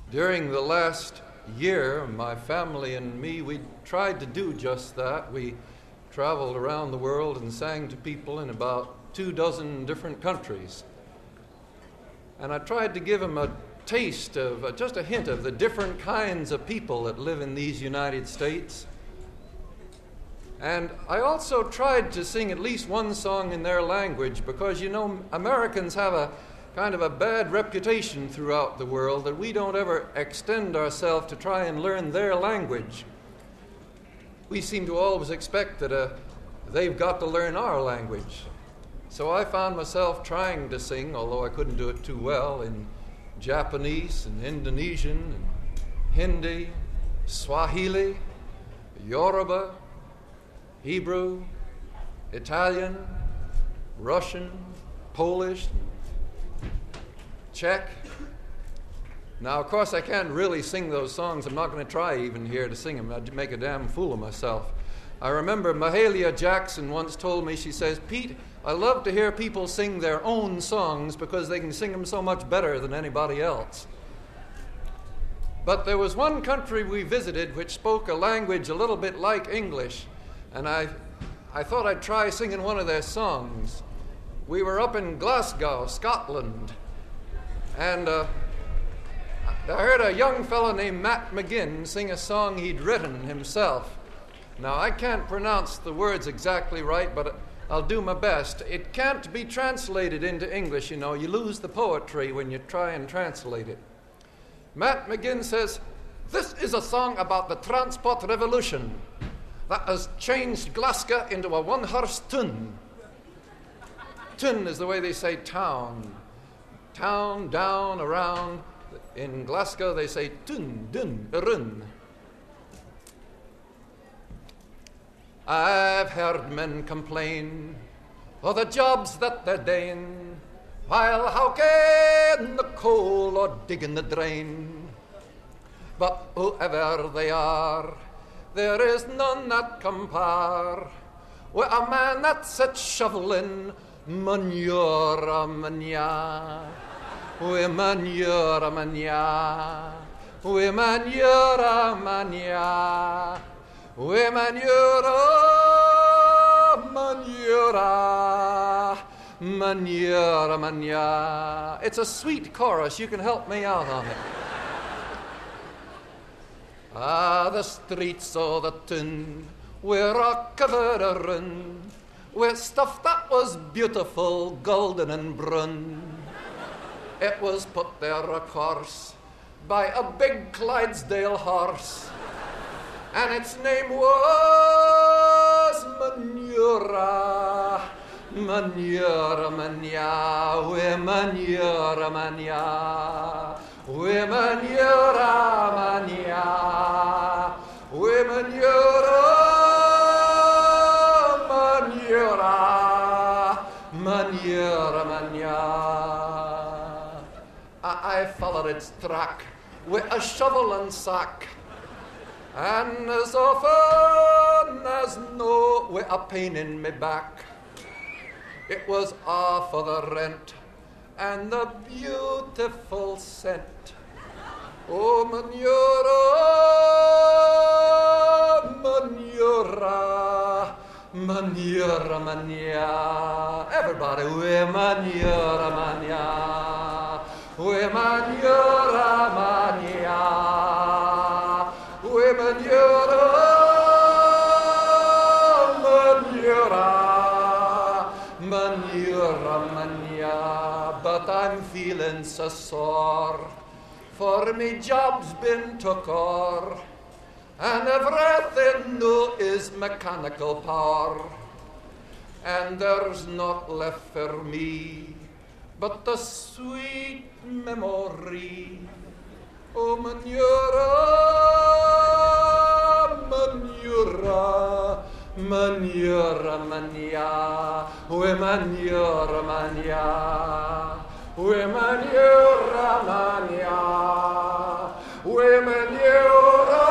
During the last year, my family and me, we tried to do just that. We traveled around the world and sang to people in about 24 different countries. And I tried to give them a taste of, just a hint of the different kinds of people that live in these United States. And I also tried to sing at least one song in their language because, you know, Americans have a kind of a bad reputation throughout the world that we don't ever extend ourselves to try and learn their language. We seem to always expect that they've got to learn our language. So I found myself trying to sing, although I couldn't do it too well, in Japanese and Indonesian and Hindi, Swahili, Yoruba, Hebrew, Italian, Russian, Polish, Czech. Now, of course, I can't really sing those songs. I'm not going to try even here to sing them. I'd make a damn fool of myself. I remember Mahalia Jackson once told me, she says, "Pete, I love to hear people sing their own songs because they can sing them so much better than anybody else." But there was one country we visited which spoke a language a little bit like English, and I thought I'd try singing one of their songs. We were up in Glasgow, Scotland, and I heard a young fellow named Matt McGinn sing a song he'd written himself. Now, I can't pronounce the words exactly right, but I'll do my best. It can't be translated into English, you know. You lose the poetry when you try and translate it. Matt McGinn says, "This is a song about the transport revolution that has changed Glasgow into a one-horse town." Town is the way they say town. Town, down, around. In Glasgow, they say tun, dun, run. I've heard men complain of the jobs that they're doing while howking the coal or digging the drain. But whoever they are, there is none that compare with a man that sits shoveling manure mania. We manure mania, we manure mania, we manure manure mania. It's a sweet chorus. You can help me out on it. The streets of the town were a covering with stuff that was beautiful, golden and brun. It was put there, of course, by a big Clydesdale horse, and its name was Manura. Manura mania, we manura mania, we manura mania, we manura manura mania. I followed its track with a shovel and sack, and as often as no, with a pain in me back. It was all for the rent and the beautiful scent. Oh, manura, manura mania. Everybody, we manura mania. We manura mania, we manura mania. But I'm feeling so sore, for me job's been took o'er, and everything new is mechanical power, and there's naught left for me but the sweet memory. Oh, manura, manura, manura mania, we manura mania, we manura mania, we manura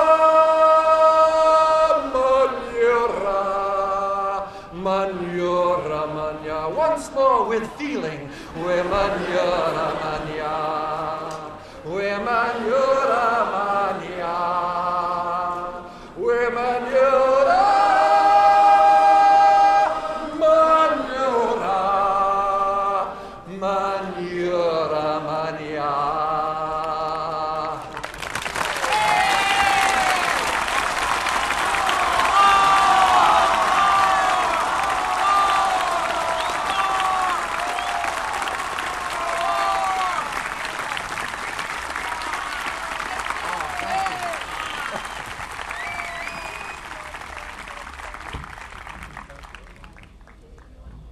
manura mania. Once more with feeling, we manura mania.